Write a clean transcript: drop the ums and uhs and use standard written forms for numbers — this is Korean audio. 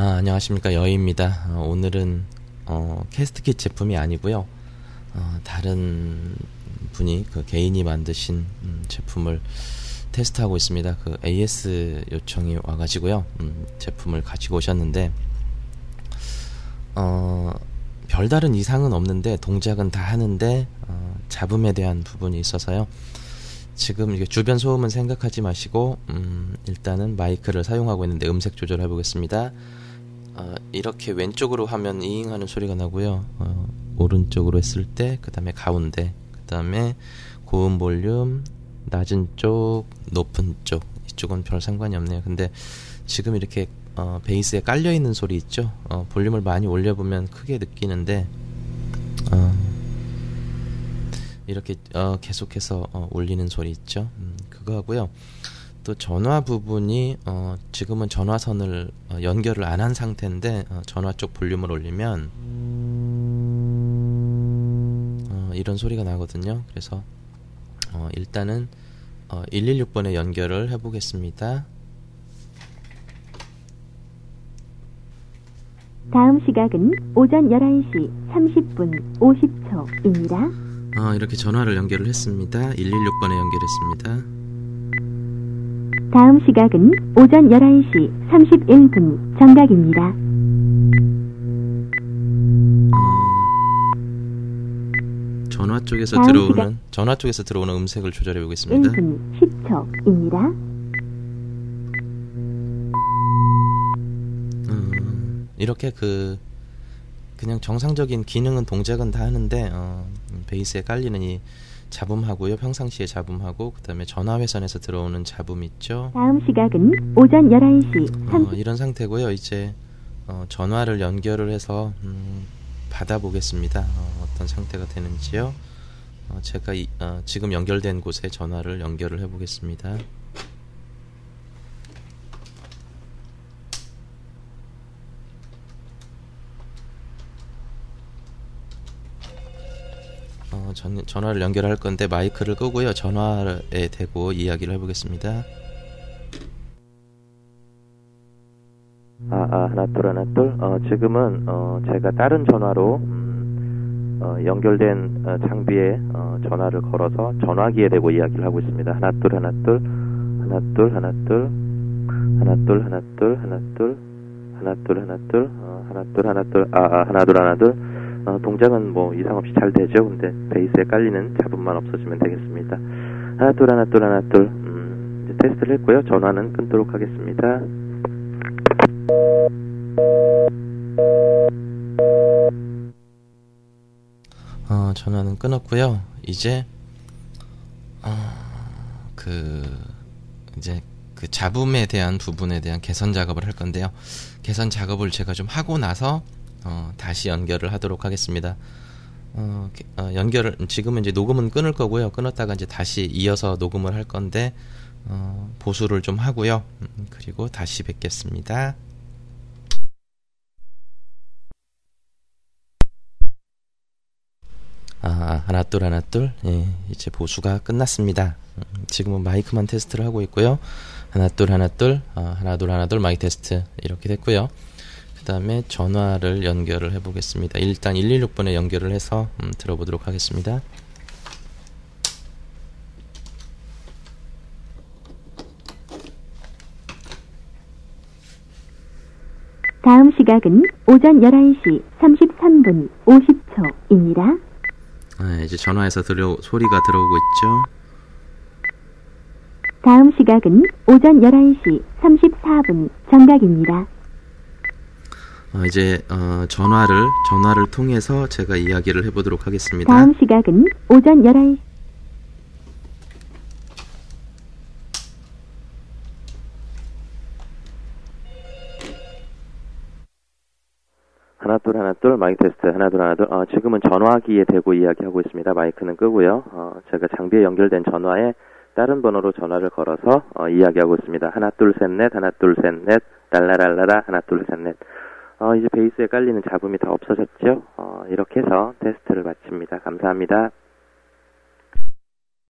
안녕하십니까. 여희입니다. 오늘은 캐스트킷 제품이 아니고요. 다른 분이 개인이 만드신 제품을 테스트하고 있습니다. AS 요청이 와가지고요. 제품을 가지고 오셨는데 별다른 이상은 없는데 동작은 다 하는데 잡음에 대한 부분이 있어서요. 지금 주변 소음은 생각하지 마시고 일단은 마이크를 사용하고 있는데 음색 조절해 보겠습니다. 이렇게 왼쪽으로 하면 이잉하는 소리가 나고요. 오른쪽으로 했을 때 그 다음에 가운데, 그 다음에 고음 볼륨, 낮은 쪽, 높은 쪽, 이쪽은 별 상관이 없네요. 근데 지금 이렇게 베이스에 깔려있는 소리 있죠. 볼륨을 많이 올려보면 크게 느끼는데 이렇게 계속해서 올리는 소리 있죠. 그거 하고요. 또 전화 부분이 지금은 전화선을 연결을 안 한 상태인데 전화 쪽 볼륨을 올리면 이런 소리가 나거든요. 그래서 일단은 116번에 연결을 해보겠습니다. 다음 시각은 오전 11시 30분 50초입니다. 이렇게 전화를 연결을 했습니다. 116번에 연결했습니다. 다음 시각은 오전 11시 31분 정각입니다. 전화 쪽에서 들어오는 음색을 조절해 보겠습니다. 1분 10초입니다. 이렇게 그냥 정상적인 기능은 동작은 다 하는데 베이스에 깔리는 이 잡음하고요, 평상시에 잡음하고, 그 다음에 전화 회선에서 들어오는 잡음 있죠. 다음 시각은 오전 11시 이런 상태고요. 이제 전화를 연결을 해서 받아보겠습니다. 어떤 상태가 되는지요. 제가 지금 연결된 곳에 전화를 연결을 해보겠습니다. 전화를 연결할 건데 마이크를 끄고요. 전화에 대고 이야기를 해보겠습니다. 하나 둘. 지금은 제가 다른 전화로 연결된 장비에 전화를 걸어서 전화기에 대고 이야기를 하고 있습니다. 하나 둘. 동작은 뭐 이상 없이 잘 되죠. 근데 베이스에 깔리는 잡음만 없어지면 되겠습니다. 하나 둘. 이제 테스트를 했고요. 전화는 끊도록 하겠습니다. 전화는 끊었고요. 이제 이제 그 잡음에 대한 부분에 대한 개선 작업을 할 건데요. 개선 작업을 제가 좀 하고 나서 다시 연결을 하도록 하겠습니다. 지금은 이제 녹음은 끊을 거고요. 끊었다가 이제 다시 이어서 녹음을 할 건데 보수를 좀 하고요. 그리고 다시 뵙겠습니다. 하나 둘. 예, 이제 보수가 끝났습니다. 지금은 마이크만 테스트를 하고 있고요. 하나 둘 마이크 테스트 이렇게 됐고요. 그 다음에 전화를 연결을 해보겠습니다. 일단 116번에 연결을 해서 들어보도록 하겠습니다. 다음 시각은 오전 11시 33분 50초입니다. 이제 전화에서 소리가 들어오고 있죠. 다음 시각은 오전 11시 34분 정각입니다. 이제 전화를 통해서 제가 이야기를 해보도록 하겠습니다. 다음 시각은 오전 11시 하나 둘 마이크 테스트 하나 둘. 지금은 전화기에 대고 이야기하고 있습니다. 마이크는 끄고요. 제가 장비에 연결된 전화에 다른 번호로 전화를 걸어서 이야기하고 있습니다. 하나 둘 셋 넷 랄라랄라라 하나 둘 셋 넷. 이제 베이스에 깔리는 잡음이 다 없어졌죠. 이렇게 해서 테스트를 마칩니다. 감사합니다.